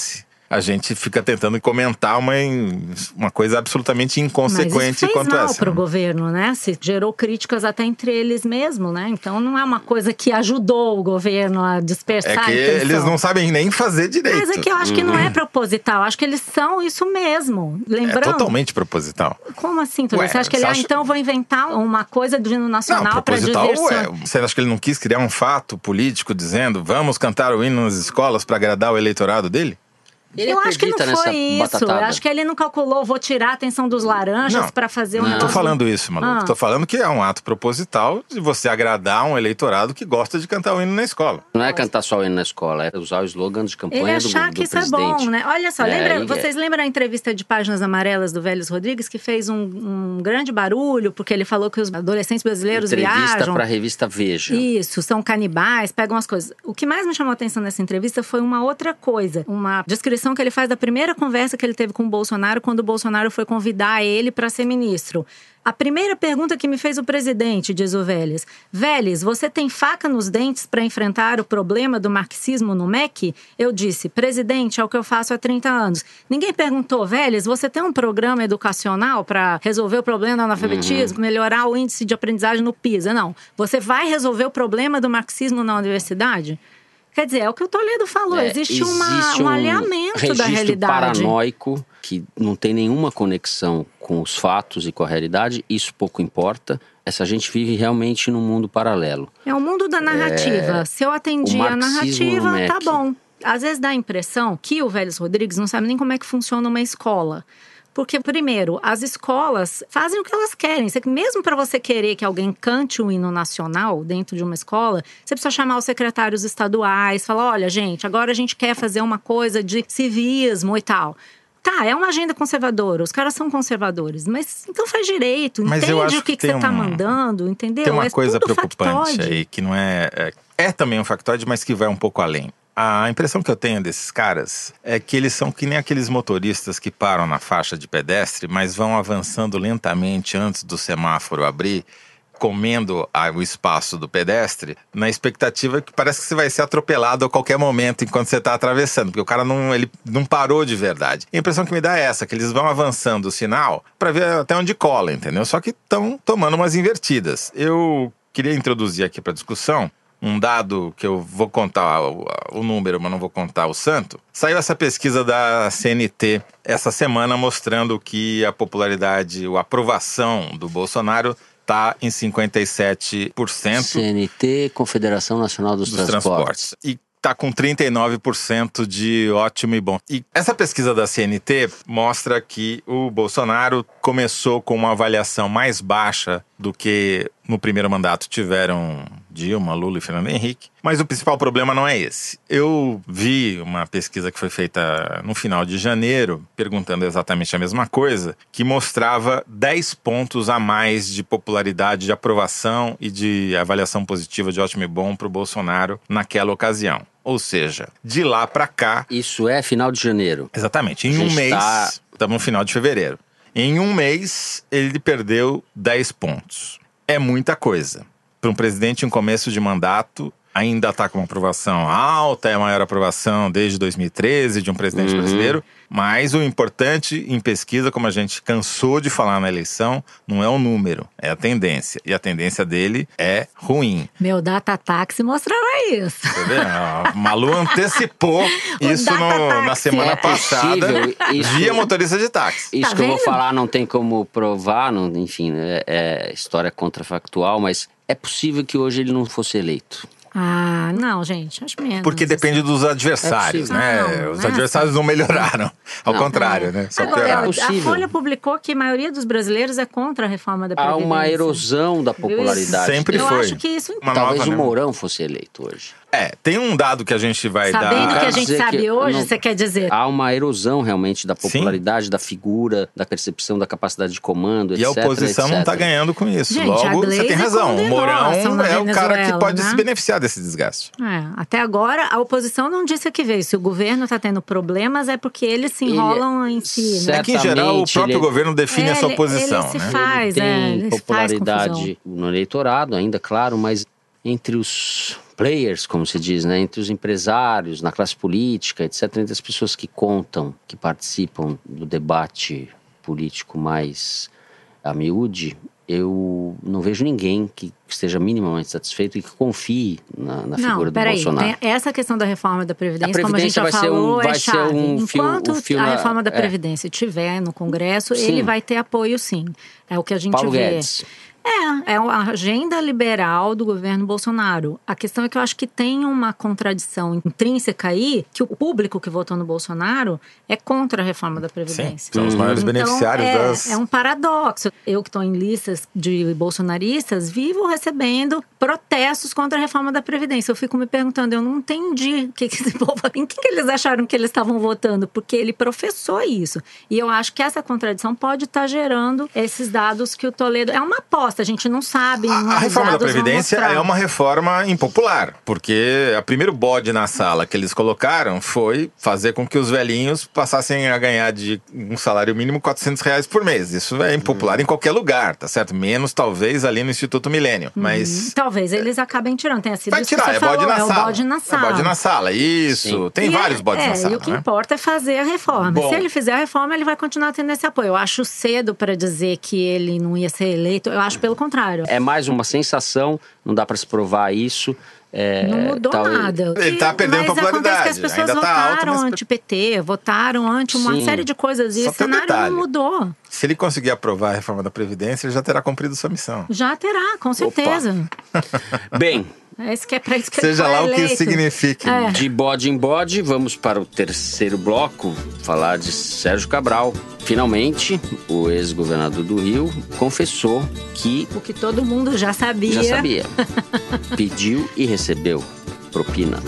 a gente fica tentando comentar uma, uma coisa absolutamente inconsequente Mas isso fez quanto mal essa. para o governo, né? Se gerou críticas até entre eles mesmo, né? Então não é uma coisa que ajudou o governo a dispersar É que a atenção. eles não sabem nem fazer direito. Mas é que eu acho que não é proposital, acho que eles são isso mesmo. Lembrando. É totalmente proposital. Como assim, Túlio? Ué, Você acha que ele, você ah, acha- então vou inventar uma coisa do hino Não, nacional para dizer... proposital, só- ué, você acha que ele não quis criar um fato político dizendo vamos cantar o hino nas escolas para agradar o eleitorado dele? Ele eu acho que não acredita foi nessa isso. Eu batatada? acho que ele não calculou, vou tirar a atenção dos laranjas Não, para fazer um Não tô negócio- falando isso, Malu. Ah. Tô falando que é um ato proposital de você agradar um eleitorado que gosta de cantar o hino na escola. Não é cantar só o hino na escola, é usar o slogan de campanha Ele do, achar do que isso presidente. é bom, né? Olha só, É, lembra, ele- vocês lembram a entrevista de Páginas Amarelas do Vélez Rodrigues, que fez um, um grande barulho, porque ele falou que os adolescentes brasileiros Entrevista viajam... para a revista Veja. Isso, são canibais, pegam as coisas. O que mais me chamou a atenção nessa entrevista foi uma outra coisa. Uma descrição que ele faz da primeira conversa que ele teve com o Bolsonaro, quando o Bolsonaro foi convidar ele para ser ministro. A primeira pergunta que me fez o presidente, diz o Vélez. Vélez, você tem faca nos dentes para enfrentar o problema do marxismo no M E C? Eu disse, presidente, é o que eu faço há trinta anos. Ninguém perguntou, Vélez, você tem um programa educacional para resolver o problema do analfabetismo, melhorar o índice de aprendizagem no PISA? Não. Você vai resolver o problema do marxismo na universidade? Quer dizer, é o que o Toledo falou, É, existe, uma, existe um um alinhamento da registro realidade. paranoico que não tem nenhuma conexão com os fatos e com a realidade, isso pouco importa. Essa gente vive realmente num mundo paralelo. É o mundo da narrativa. Se eu atendi o a marxismo no narrativa, M E C. tá bom. Às vezes dá a impressão que o Vélez Rodrigues não sabe nem como é que funciona uma escola. Porque, primeiro, as escolas fazem o que elas querem. Você- Mesmo para você querer que alguém cante o hino nacional dentro de uma escola, você precisa chamar os secretários estaduais, falar, olha, gente, agora a gente quer fazer uma coisa de civismo e tal. Tá, é uma agenda conservadora, os caras são conservadores, mas então faz direito, Mas eu entende acho o que, que que você tem tá um- mandando, entendeu? Tem uma É coisa tudo preocupante factoide. aí, que não é, é... É também um factoide, mas que vai um pouco além. A impressão que eu tenho desses caras é que eles são que nem aqueles motoristas que param na faixa de pedestre, mas vão avançando lentamente antes do semáforo abrir, comendo a- o espaço do pedestre, na expectativa que parece que você vai ser atropelado a qualquer momento enquanto você está atravessando, porque o cara não, ele não parou de verdade. E a impressão que me dá é essa, que eles vão avançando o sinal para ver até onde cola, entendeu? Só que estão tomando umas invertidas. Eu queria introduzir aqui para discussão um dado que eu vou contar o, o número, mas não vou contar o santo. Saiu essa pesquisa da C N T essa semana mostrando que a popularidade, a aprovação do Bolsonaro está em cinquenta e sete por cento C N T, Confederação Nacional dos, dos Transportes. transportes. E está com trinta e nove por cento de ótimo e bom. E essa pesquisa da C N T mostra que o Bolsonaro começou com uma avaliação mais baixa do que no primeiro mandato tiveram Dilma, Lula e Fernando Henrique. Mas o principal problema não é esse. Eu vi uma pesquisa que foi feita no final de janeiro, perguntando exatamente a mesma coisa, que mostrava dez pontos a mais de popularidade, de aprovação e de avaliação positiva de ótimo e bom para o Bolsonaro naquela ocasião. Ou seja, de lá para cá... Isso é final de janeiro. Exatamente. Em A um gente mês, tá- estamos no final de fevereiro. Em um mês, ele perdeu dez pontos. É muita coisa. Para um presidente em começo de mandato, ainda está com uma aprovação alta, é a maior aprovação desde dois mil e treze de um presidente Uhum. brasileiro. Mas o importante em pesquisa, como a gente cansou de falar na eleição, não é o número, é a tendência. E a tendência dele é ruim. Meu Datatáxi mostrava isso. Tá vendo? O Malu antecipou isso no- Datatáxi. na semana É passada possível, isso- via motorista de táxi. Isso Tá que eu vou vendo? falar não tem como provar, não, enfim, é, é história contrafactual, mas é possível que hoje ele não fosse eleito. Ah, não, gente, acho menos. Porque depende dos adversários, É né? possível. Os Não, adversários não melhoraram. Ao Não. contrário, né? Só Agora, pioraram. é a possível. Folha publicou que a maioria dos brasileiros é contra a reforma da Há Previdência. uma erosão da popularidade. Sempre Eu foi. acho que isso... Uma Talvez nova, o né? Mourão fosse eleito hoje. É, tem um dado que a gente vai Sabendo dar. que a gente dizer sabe que hoje, não- você quer dizer... Há uma erosão realmente da popularidade, da figura, da percepção, da capacidade de comando, E a etc, oposição não está etcétera. ganhando com isso. Gente, a Logo, você Glaze tem razão. O condenou a Mourão ação na é o cara que Venezuela, pode né? se beneficiar desse desgaste. É, até agora, a oposição não disse que veio. Se o governo está tendo problemas, é porque eles se enrolam em si, né? certo. É que, em geral, o Certamente, próprio ele- governo define É, a sua ele- posição, ele se né? faz, Ele é, tem ele faz confusão. popularidade no eleitorado, ainda claro, mas entre os players, como se diz, né? Entre os empresários, na classe política, etcétera, entre as pessoas que contam, que participam do debate político mais a miúde, eu não vejo ninguém que esteja minimamente satisfeito e que confie na, na não, figura do aí, Bolsonaro. Essa questão da reforma da Previdência, a Previdência como a gente já vai falou, ser um, vai é chave. Ser um Enquanto fio, um fio a na, reforma da é. Previdência estiver no Congresso, Sim. ele vai ter apoio, sim. É o que a gente Paulo vê. Guedes. É, é a agenda liberal do governo Bolsonaro. A questão é que eu acho que tem uma contradição intrínseca aí, que o público que votou no Bolsonaro é contra a reforma da Previdência. Sim, são os maiores então, beneficiários é, das... é um paradoxo. Eu que estou em listas de bolsonaristas, vivo recebendo protestos contra a reforma da Previdência. Eu fico me perguntando, eu não entendi que que esse povo, em que, que eles acharam que eles estavam votando, porque ele professou isso. E eu acho que essa contradição pode estar gerando esses dados que o Toledo... É uma aposta. A gente não sabe. A, a reforma da Previdência é uma reforma impopular, porque o primeiro bode na sala que eles colocaram foi fazer com que os velhinhos passassem a ganhar de um salário mínimo quatrocentos reais por mês. Isso é impopular uhum. em qualquer lugar, tá certo? Menos talvez ali no Instituto Milênio, uhum. mas... Talvez eles acabem tirando, tenha sido vai isso tirar, que você é falou, bode na é sala. o bode na sala. É bode na sala, isso. Sim. Tem e vários é, bodes é, na sala, e o que né? importa é fazer a reforma. Bom, se ele fizer a reforma, ele vai continuar tendo esse apoio. Eu acho cedo para dizer que ele não ia ser eleito, eu acho pelo contrário. É mais uma sensação, não dá para se provar isso. É, não mudou tal... nada. Ele tá perdendo mas popularidade. Acontece que as pessoas Ainda tá votaram alto, mas... anti-P T, votaram anti uma Sim. série de coisas. E Só o cenário um não mudou. Se ele conseguir aprovar a reforma da Previdência, ele já terá cumprido sua missão. Já terá, com certeza. Bem... É isso que é pra isso que Seja ele lá foi o que eleito. signifique. É. De bode em bode, vamos para o terceiro bloco, falar de Sérgio Cabral. Finalmente, o ex-governador do Rio confessou que... O que todo mundo já sabia. Já sabia. Pediu e recebeu propina.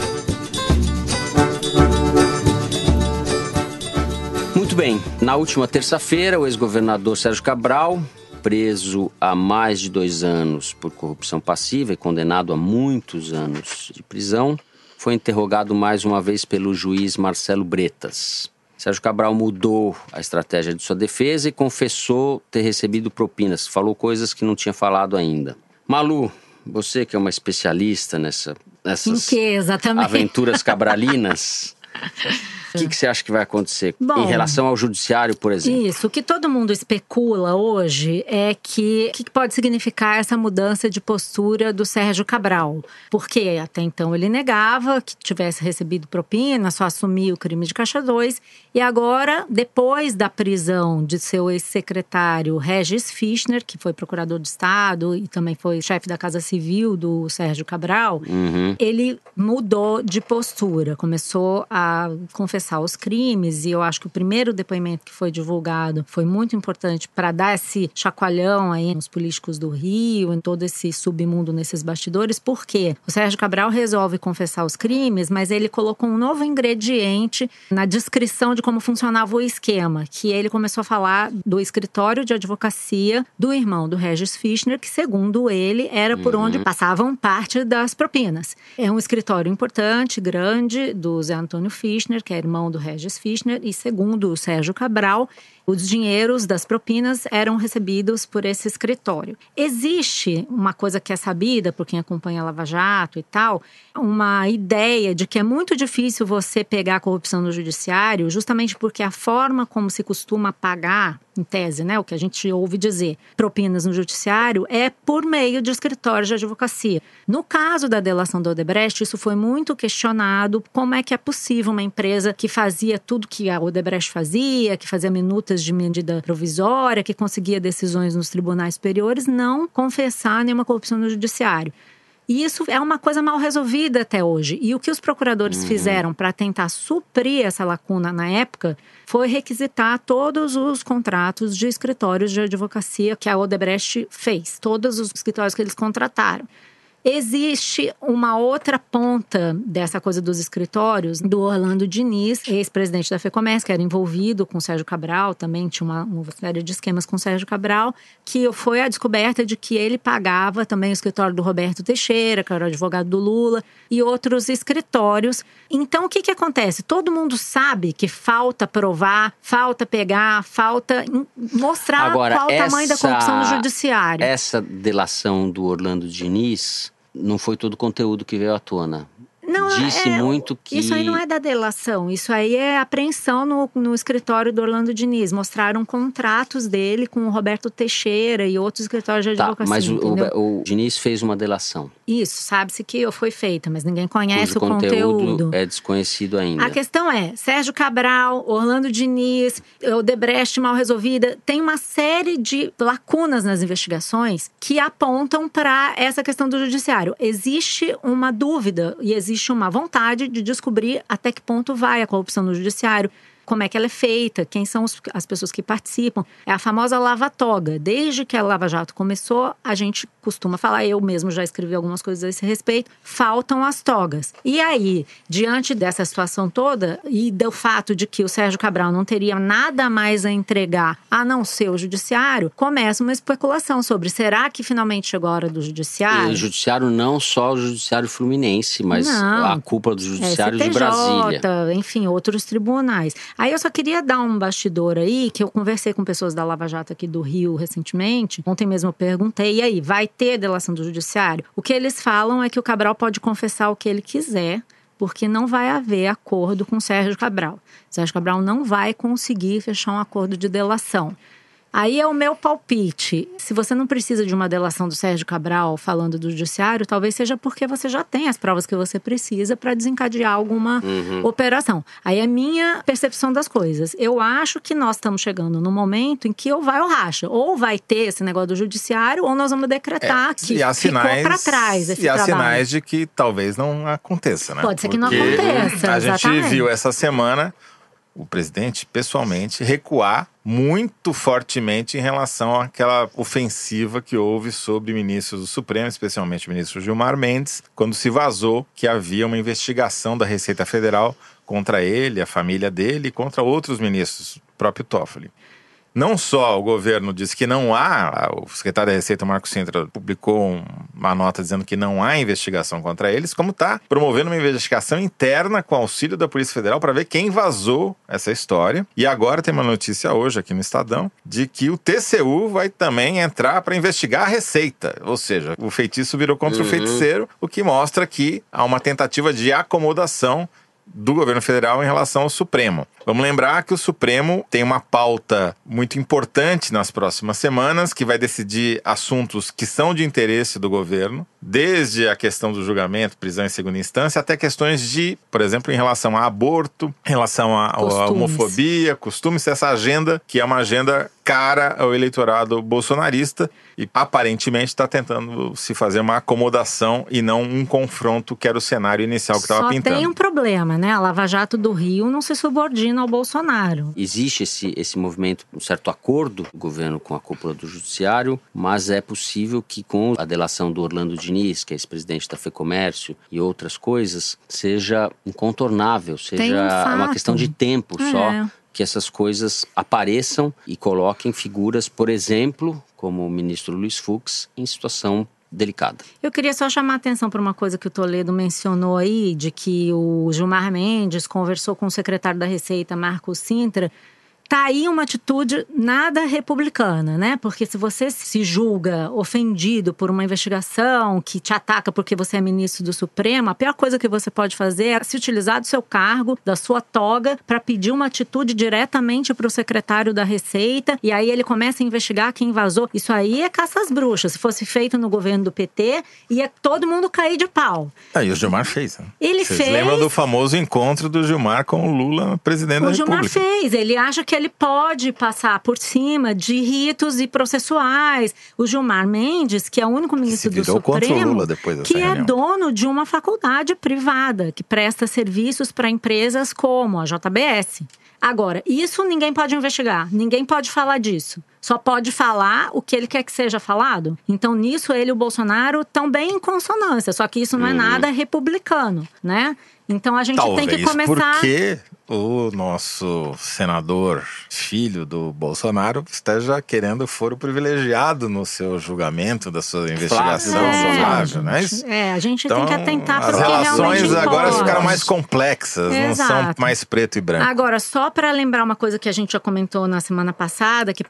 Muito bem, na última terça-feira, o ex-governador Sérgio Cabral, preso há mais de dois anos por corrupção passiva e condenado a muitos anos de prisão, foi interrogado mais uma vez pelo juiz Marcelo Bretas. Sérgio Cabral mudou a estratégia de sua defesa e confessou ter recebido propinas. Falou coisas que não tinha falado ainda. Malu, você que é uma especialista nessa, nessas em que, exatamente? Aventuras cabralinas... O que, que você acha que vai acontecer Bom, em relação ao judiciário, por exemplo? Isso, o que todo mundo especula hoje é que o que pode significar essa mudança de postura do Sérgio Cabral. Porque até então ele negava que tivesse recebido propina, só assumia o crime de Caixa dois. E agora, depois da prisão de seu ex-secretário Regis Fischner, que foi procurador de Estado e também foi chefe da Casa Civil do Sérgio Cabral, uhum. ele mudou de postura, começou a confessar os crimes, e eu acho que o primeiro depoimento que foi divulgado foi muito importante para dar esse chacoalhão aí nos políticos do Rio, em todo esse submundo nesses bastidores, porque o Sérgio Cabral resolve confessar os crimes, mas ele colocou um novo ingrediente na descrição de como funcionava o esquema, que ele começou a falar do escritório de advocacia do irmão do Regis Fischner, que segundo ele era por uhum. onde passavam parte das propinas. É um escritório importante, grande, do Zé Antônio Fischner, que era irmão do Regis Fischner, e segundo o Sérgio Cabral, os dinheiros das propinas eram recebidos por esse escritório. Existe uma coisa que é sabida por quem acompanha a Lava Jato e tal, uma ideia de que é muito difícil você pegar a corrupção no judiciário, justamente porque a forma como se costuma pagar, em tese, né, o que a gente ouve dizer, propinas no judiciário, é por meio de escritórios de advocacia. No caso da delação da Odebrecht, isso foi muito questionado, como é que é possível uma empresa que fazia tudo que a Odebrecht fazia, que fazia minutas de medida provisória, que conseguia decisões nos tribunais superiores, não confessar nenhuma corrupção no judiciário. E isso é uma coisa mal resolvida até hoje. E o que os procuradores uhum. fizeram para tentar suprir essa lacuna na época foi requisitar todos os contratos de escritórios de advocacia que a Odebrecht fez, todos os escritórios que eles contrataram. Existe uma outra ponta dessa coisa dos escritórios, do Orlando Diniz, ex-presidente da FEComércio, que era envolvido com o Sérgio Cabral, também tinha uma, uma série de esquemas com o Sérgio Cabral, que foi a descoberta de que ele pagava também o escritório do Roberto Teixeira, que era o advogado do Lula, e outros escritórios. Então, o que que acontece? Todo mundo sabe que falta provar, falta pegar, falta mostrar Agora, qual o essa, tamanho da corrupção no judiciário. Essa delação do Orlando Diniz não foi todo o conteúdo que veio à tona. Não, Disse é, muito que… Isso aí não é da delação, isso aí é apreensão no, no escritório do Orlando Diniz. Mostraram contratos dele com o Roberto Teixeira e outros escritórios de advocacia, tá, mas o, o, o Diniz fez uma delação. Isso, sabe-se que foi feita, mas ninguém conhece cujo o conteúdo. conteúdo é desconhecido ainda. A questão é, Sérgio Cabral, Orlando Diniz, Odebrecht mal resolvida, tem uma série de lacunas nas investigações que apontam para essa questão do judiciário. Existe uma dúvida e existe uma vontade de descobrir até que ponto vai a corrupção no judiciário, como é que ela é feita, quem são os, as pessoas que participam. É a famosa lava-toga. Desde que a Lava Jato começou, a gente costuma falar, eu mesmo já escrevi algumas coisas a esse respeito, faltam as togas. E aí, diante dessa situação toda e do fato de que o Sérgio Cabral não teria nada mais a entregar a não ser o judiciário, começa uma especulação sobre, será que finalmente chegou a hora do judiciário? E o judiciário não só o judiciário fluminense, mas não, a cúpula do judiciário S T J, de Brasília. Enfim, outros tribunais. Aí eu só queria dar um bastidor aí, que eu conversei com pessoas da Lava Jato aqui do Rio recentemente. Ontem mesmo eu perguntei, e aí, vai ter delação do judiciário? O que eles falam é que o Cabral pode confessar o que ele quiser, porque não vai haver acordo com o Sérgio Cabral. Sérgio Cabral não vai conseguir fechar um acordo de delação. Aí é o meu palpite. Se você não precisa de uma delação do Sérgio Cabral falando do judiciário, talvez seja porque você já tem as provas que você precisa para desencadear alguma uhum. operação. Aí é minha percepção das coisas. Eu acho que nós estamos chegando no momento em que ou vai ou racha. Ou vai ter esse negócio do judiciário, ou nós vamos decretar é, que ficou para trás esse e trabalho. E há sinais de que talvez não aconteça, né? Pode ser que porque não aconteça, a exatamente. gente viu essa semana o presidente, pessoalmente, recuar muito fortemente em relação àquela ofensiva que houve sobre ministros do Supremo, especialmente o ministro Gilmar Mendes, quando se vazou que havia uma investigação da Receita Federal contra ele, a família dele e contra outros ministros, o próprio Toffoli. Não só o governo disse que não há, o secretário da Receita, Marco Sintra, publicou uma nota dizendo que não há investigação contra eles, como está promovendo uma investigação interna com auxílio da Polícia Federal para ver quem vazou essa história. E agora tem uma notícia hoje aqui no Estadão de que o T C U vai também entrar para investigar a Receita. Ou seja, o feitiço virou contra uhum. o feiticeiro, o que mostra que há uma tentativa de acomodação do governo federal em relação ao Supremo. Vamos lembrar que o Supremo tem uma pauta muito importante nas próximas semanas, que vai decidir assuntos que são de interesse do governo, desde a questão do julgamento, prisão em segunda instância, até questões de, por exemplo, em relação a aborto, em relação a, a homofobia, costumes, essa agenda que é uma agenda cara ao eleitorado bolsonarista e aparentemente está tentando se fazer uma acomodação e não um confronto que era o cenário inicial que estava pintando. Só tem um problema, né? A Lava Jato do Rio não se subordina ao Bolsonaro. Existe esse, esse movimento, um certo acordo do governo com a cúpula do judiciário, mas é possível que com a delação do Orlando Diniz, que é ex-presidente da FEComércio, e outras coisas, seja incontornável, seja um uma questão de tempo é. só, que essas coisas apareçam e coloquem figuras, por exemplo, como o ministro Luiz Fux, em situação delicada. Eu queria só chamar a atenção para uma coisa que o Toledo mencionou aí, de que o Gilmar Mendes conversou com o secretário da Receita, Marco Sintra. Tá aí uma atitude nada republicana, né? Porque se você se julga ofendido por uma investigação que te ataca porque você é ministro do Supremo, a pior coisa que você pode fazer é se utilizar do seu cargo, da sua toga, para pedir uma atitude diretamente para o secretário da Receita, e aí ele começa a investigar quem vazou. Isso aí é caça às bruxas. Se fosse feito no governo do P T, ia todo mundo cair de pau. Ah, e o Gilmar fez, né? Ele Vocês fez... lembram do famoso encontro do Gilmar com o Lula, presidente da República? O Gilmar fez. Ele acha que ele pode passar por cima de ritos e processuais. O Gilmar Mendes, que é o único ministro do Supremo, Lula depois dessa que reunião. é dono de uma faculdade privada, que presta serviços para empresas como a J B S. Agora, isso ninguém pode investigar, ninguém pode falar disso. Só pode falar o que ele quer que seja falado. Então, nisso, ele e o Bolsonaro estão bem em consonância. Só que isso não é nada republicano, né? Então, a gente Talvez tem que começar... porque o nosso senador, filho do Bolsonaro, esteja querendo foro privilegiado no seu julgamento da sua investigação. É, Flávio, né? É, a gente então, tem que atentar para o que realmente As relações agora importa. ficaram mais complexas, Exato. não são mais preto e branco. Agora, só para lembrar uma coisa que a gente já comentou na semana passada, que pode fazer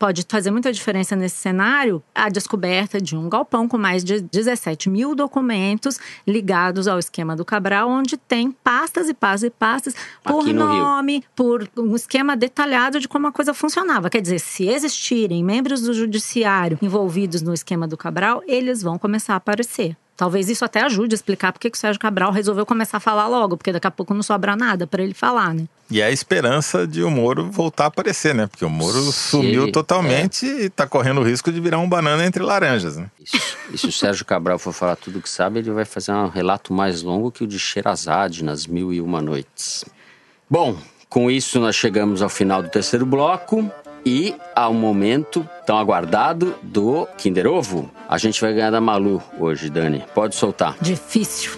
fazer muita diferença nesse cenário a descoberta de um galpão com mais de dezessete mil documentos ligados ao esquema do Cabral, onde tem pastas e pastas e pastas por nome, por um esquema detalhado de como a coisa funcionava. Quer dizer, se existirem membros do judiciário envolvidos no esquema do Cabral, eles vão começar a aparecer. Talvez isso até ajude a explicar por que o Sérgio Cabral resolveu começar a falar logo, porque daqui a pouco não sobra nada para ele falar, né? E é a esperança de o Moro voltar a aparecer, né? Porque o Moro se sumiu ele, totalmente é. e tá correndo o risco de virar um banana entre laranjas, né? Isso. E se o Sérgio Cabral for falar tudo o que sabe, ele vai fazer um relato mais longo que o de Sherazade nas Mil e Uma Noites. Bom, com isso nós chegamos ao final do terceiro bloco. E ao momento tão aguardado do Kinder Ovo. A gente vai ganhar da Malu hoje, Dani. Pode soltar. Difícil.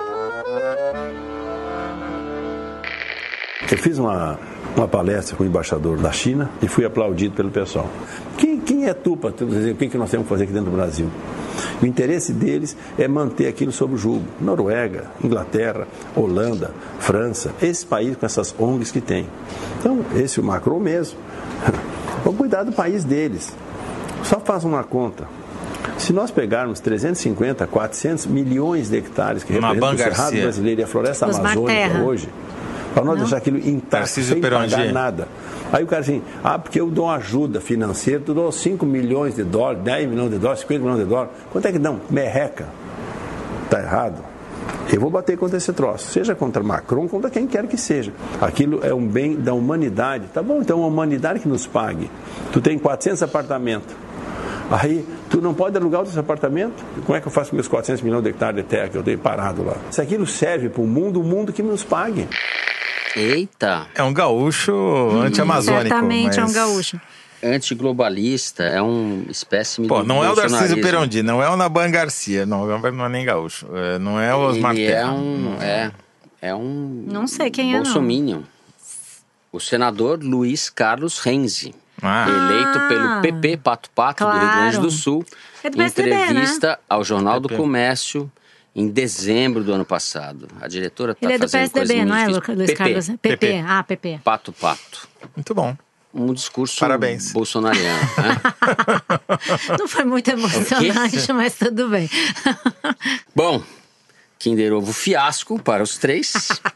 Eu fiz uma, uma palestra com o embaixador da China e fui aplaudido pelo pessoal. Quem, quem é tu para dizer o que, que nós temos que fazer aqui dentro do Brasil? O interesse deles é manter aquilo sob o jugo. Noruega, Inglaterra, Holanda, França, esses países com essas O N Gs que tem. Então, esse é o Macron mesmo. Vamos cuidar do país deles. Só faz uma conta. Se nós pegarmos trezentos e cinquenta, quatrocentos milhões de hectares que representam o Cerrado brasileiro e a floresta amazônica hoje, para nós não. deixar aquilo intacto, sem pagar nada. Aí o cara assim, ah, porque eu dou ajuda financeira, tu dou cinco milhões de dólares, dez milhões de dólares, cinquenta milhões de dólares. Quanto é que dão? Merreca. Está errado. Eu vou bater contra esse troço, seja contra Macron, contra quem quer que seja. Aquilo é um bem da humanidade. Tá bom, então é a humanidade que nos pague. Tu tem quatrocentos apartamentos. Aí, tu não pode alugar outros apartamentos? Como é que eu faço com meus quatrocentos milhões de hectares de terra que eu tenho parado lá? Se aquilo serve para o mundo, o mundo que nos pague. Eita! É um gaúcho hum, anti-amazônico. Certamente mas... é um gaúcho. Antiglobalista, é um espécime Pô, do não é o Darcísio Perondi, não é o Naban Garcia, não, não é nem gaúcho, não é o Osmar Ele Terra. é um, é, é um não sei quem é, bolsominion. O senador Luiz Carlos Renzi, ah. eleito pelo P P Pato Pato claro. do Rio Grande do Sul, é do em entrevista né? ao Jornal do Comércio em dezembro do ano passado. A diretora está fazendo coisa Ele é do P S D B, não é, Luiz P P. Carlos? P P, ah, P P. Pato Pato. Muito bom. Um discurso Parabéns. bolsonariano. Né? Não foi muito emocionante, mas tudo bem. Bom, Kinder Ovo fiasco para os três.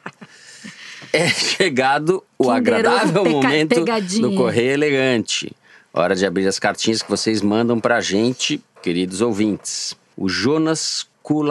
É chegado o Kinder agradável peca- momento pegadinha. do Correio Elegante. Hora de abrir as cartinhas que vocês mandam pra gente, queridos ouvintes. O Jonas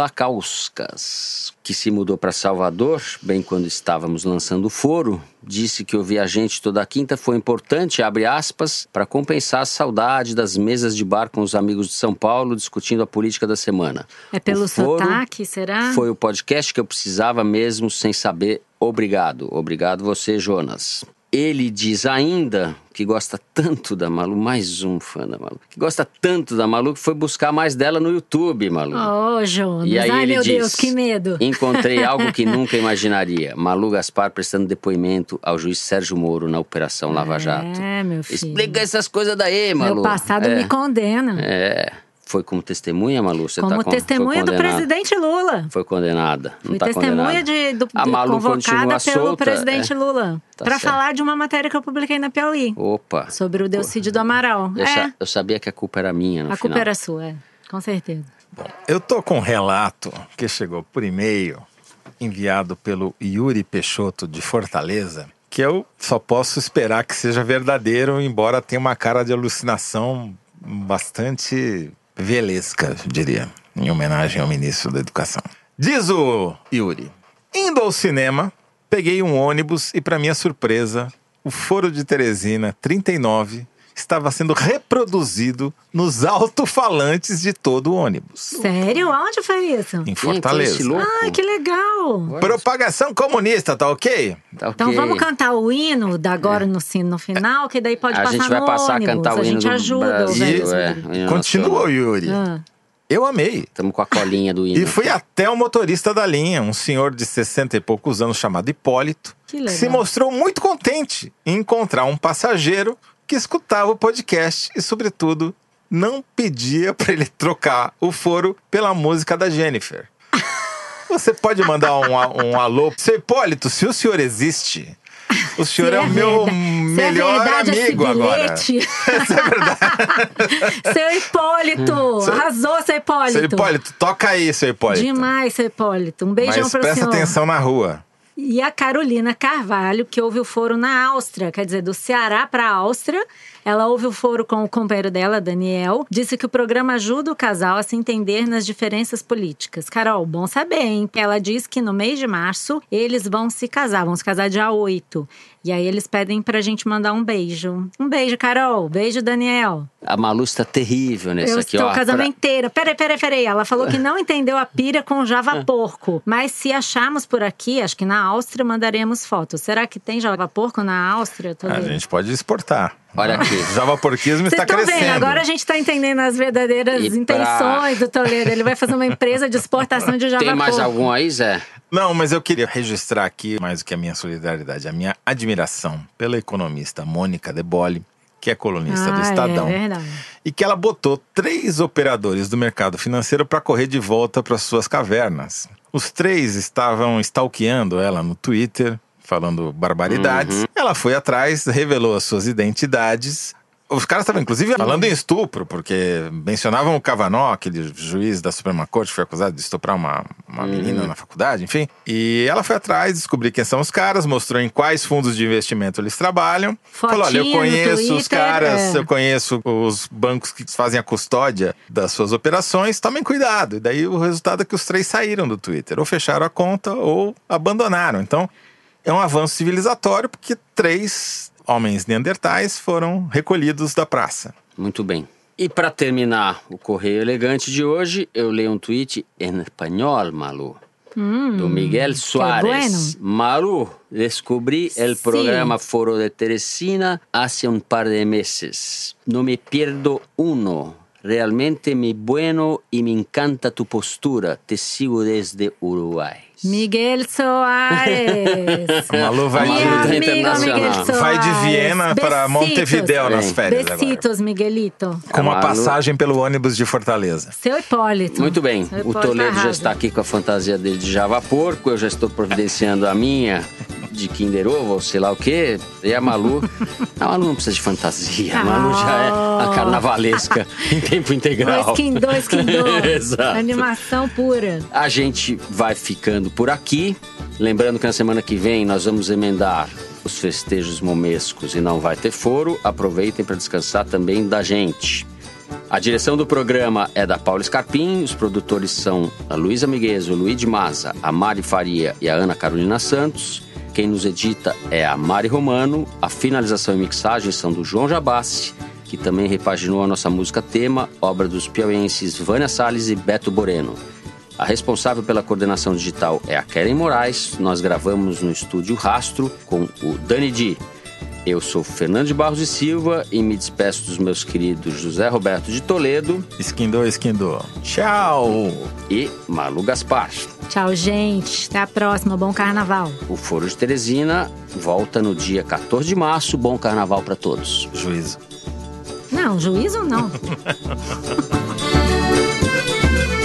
Kulakauskas, que se mudou para Salvador, bem quando estávamos lançando o foro, disse que ouvir a gente toda quinta foi importante, abre aspas, para compensar a saudade das mesas de bar com os amigos de São Paulo discutindo a política da semana. É pelo sotaque, será? Foi o podcast que eu precisava mesmo sem saber. Obrigado. Obrigado você, Jonas. Ele diz ainda que gosta tanto da Malu, mais um fã da Malu, que gosta tanto da Malu que foi buscar mais dela no YouTube, Malu. Ô, oh, Jonas, e aí ai ele meu diz, Deus, que medo. Encontrei algo que nunca imaginaria. Malu Gaspar prestando depoimento ao juiz Sérgio Moro na Operação Lava Jato. É, meu filho. Explica essas coisas daí, Malu. Meu passado é, me condena. É... Foi como testemunha, Malu? Você como tá com, testemunha do presidente Lula. Foi condenada. Não Fui tá testemunha de, do, a Malu convocada pelo solta, presidente é. Lula. Tá para certo. falar de uma matéria que eu publiquei na Piauí. Opa. Sobre o Delcídio do Amaral. Eu, é. sa- eu sabia que a culpa era minha no a final. culpa era sua, é. Com certeza. Bom, eu tô com um relato que chegou por e-mail, enviado pelo Yuri Peixoto de Fortaleza, que eu só posso esperar que seja verdadeiro, embora tenha uma cara de alucinação bastante velesca, diria, em homenagem ao ministro da Educação. Diz o Yuri: indo ao cinema, peguei um ônibus e, para minha surpresa, o Foro de Teresina trinta e nove estava sendo reproduzido nos alto-falantes de todo o ônibus. Sério? Onde foi isso? Em Fortaleza. Quem foi esse louco? Ai, que legal! Propagação comunista, tá ok? Tá Então ok. vamos cantar o hino da agora no, no final, que daí pode A passar gente vai no passar ônibus. a cantar o a hino gente do ajuda o Brasil, velho. é, o hino Continuou, nacional. Yuri. Ah. Eu amei. Estamos com a colinha do hino. E fui até o motorista da linha, um senhor de sessenta e poucos anos chamado Hipólito, Que legal. se mostrou muito contente em encontrar um passageiro que escutava o podcast e, sobretudo, não pedia para ele trocar o foro pela música da Jennifer. Você pode mandar um, um alô? Seu Hipólito, se o senhor existe, O senhor Se é o meu verda- melhor se é verdade amigo esse agora. bilhete. Isso é verdade. Seu Hipólito! Seu- Arrasou, seu Hipólito! Seu Hipólito, toca aí, seu Hipólito. Demais, seu Hipólito. Um beijão Mas pro presta senhor. atenção na rua. E a Carolina Carvalho, que houve o foro na Áustria, quer dizer, do Ceará para a Áustria. Ela houve o foro com o companheiro dela, Daniel. Disse que o programa ajuda o casal a se entender nas diferenças políticas. Carol, bom saber, hein? Ela diz que no mês de março eles vão se casar, vão se casar dia oito. E aí eles pedem pra gente mandar um beijo. Um beijo, Carol. Beijo, Daniel. A Malu está terrível nesse Eu aqui, estou ó. casamenteira. Peraí, peraí, peraí. Ela falou que não entendeu a pira com Java Porco. Mas se acharmos por aqui, acho que na Áustria, mandaremos fotos. Será que tem Java Porco na Áustria? Tô A doida. gente pode exportar. Olha aqui. Javaporquismo Vocês está estão crescendo. vendo? Agora a gente está entendendo as verdadeiras E pra- intenções do Toledo. Ele vai fazer uma empresa de exportação de Java Tem mais Porco. algum aí, Zé? Não, mas eu queria registrar aqui, mais do que a minha solidariedade, a minha admiração pela economista Mônica De Bolle, que é colunista Ah, do Estadão. é verdade. E que ela botou três operadores do mercado financeiro para correr de volta para suas cavernas. Os três estavam stalkeando ela no Twitter, falando barbaridades. Uhum. Ela foi atrás, revelou as suas identidades. Os caras estavam, inclusive, falando em estupro, porque mencionavam o Kavanaugh, aquele juiz da Suprema Corte que foi acusado de estuprar uma, uma menina na faculdade, enfim. E ela foi atrás, descobriu quem são os caras, mostrou em quais fundos de investimento eles trabalham. Fotinha Falou, olha, eu no conheço os Twitter, caras, é. eu conheço os bancos que fazem a custódia das suas operações, tomem cuidado. E daí o resultado é que os três saíram do Twitter, ou fecharam a conta ou abandonaram. Então, é um avanço civilizatório porque três homens neandertais foram recolhidos da praça. Muito bem. E para terminar o Correio Elegante de hoje, eu leio um tweet em espanhol, Malu. do Miguel Suárez. bueno. Malu, descubrí el Sí. programa Foro de Teresina hace un par de meses. No me pierdo uno. Realmente muy bueno y me encanta tu postura. Te sigo desde Uruguay. Miguel Soares. A Malu vai, Mi Malu tá amigo internacional. Miguel Soares. vai de Viena para Besitos. Montevidéu nas Bem. férias agora. Besitos, Miguelito. Com uma A Malu- passagem pelo ônibus de Fortaleza. Seu Hipólito. Muito bem, Seu o Hipólito Toledo já arrasa. está aqui com a fantasia dele de Java Porco, eu já estou providenciando a minha de Kinder Ovo, ou sei lá o quê. E a Malu, a Malu não precisa de fantasia, a Malu já é a carnavalesca em tempo integral. Dois Kim dois, Kim dois. Exato. Animação pura. A gente vai ficando por aqui. Lembrando que na semana que vem nós vamos emendar os festejos momescos e não vai ter foro. Aproveitem para descansar também da gente. A direção do programa é da Paula Scarpim, os produtores são a Luísa Miguez, o Luiz Maza, a Mari Faria e a Ana Carolina Santos. Quem nos edita é a Mari Romano. A finalização e mixagem são do João Jabassi, que também repaginou a nossa música tema, obra dos piauienses Vânia Salles e Beto Boreno. A responsável pela coordenação digital é a Keren Moraes. Nós gravamos no estúdio Rastro com o Dani Di. Eu sou Fernando de Barros e Silva e me despeço dos meus queridos José Roberto de Toledo Esquindou, esquindou. Tchau! e Malu Gaspar. Tchau, gente. Até a próxima. Bom carnaval. O Foro de Teresina volta no dia quatorze de março. Bom carnaval para todos. Juízo. Não, juízo não.